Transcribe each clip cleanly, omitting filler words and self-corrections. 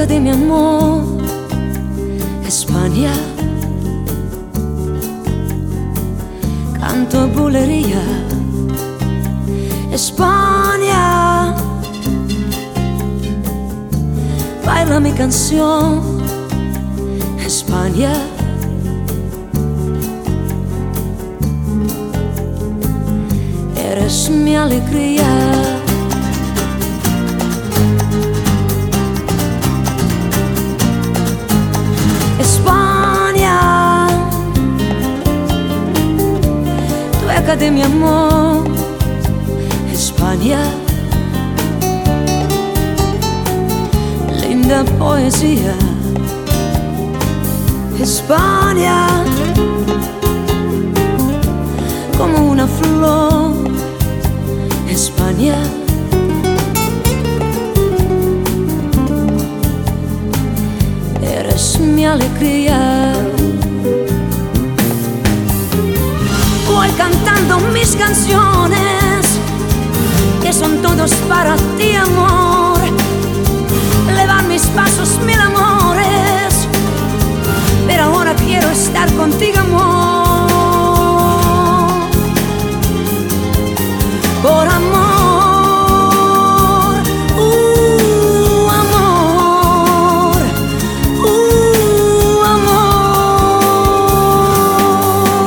tueca de mi amor, España. Canto bulería, España. Baila mi canción, España. Eres mi alegría. España, tueca de mi amor, España. Linda poesía, España. Como una flor, España. Eres mi alegría. Voy cantando mis canciones, que son todos para ti, amor. Le van mis pasos mil amores, pero ahora quiero estar contigo, amor. Por amor, amor, amor.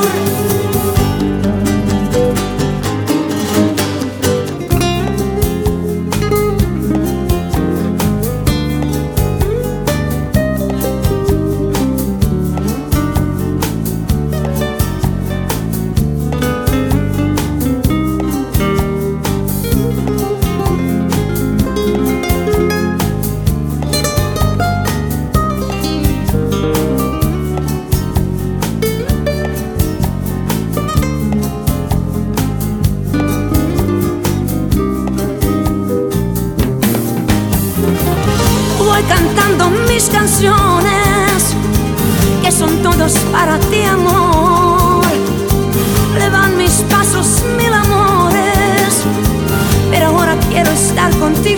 Voy cantando mis canciones, que son todos para ti, amor. Le van mis pasos mil amores, pero ahora quiero estar contigo,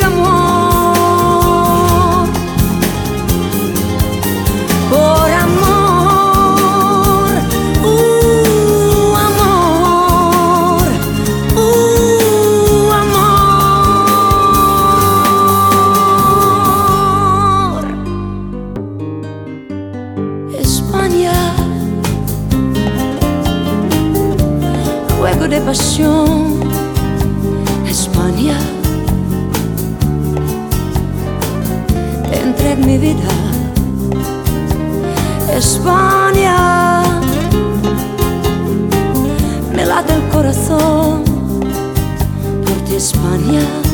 amor. Por amor, amor, amor. España, juego de pasión, España. Te entrego mi vida, España. Me late el corazón por ti, España.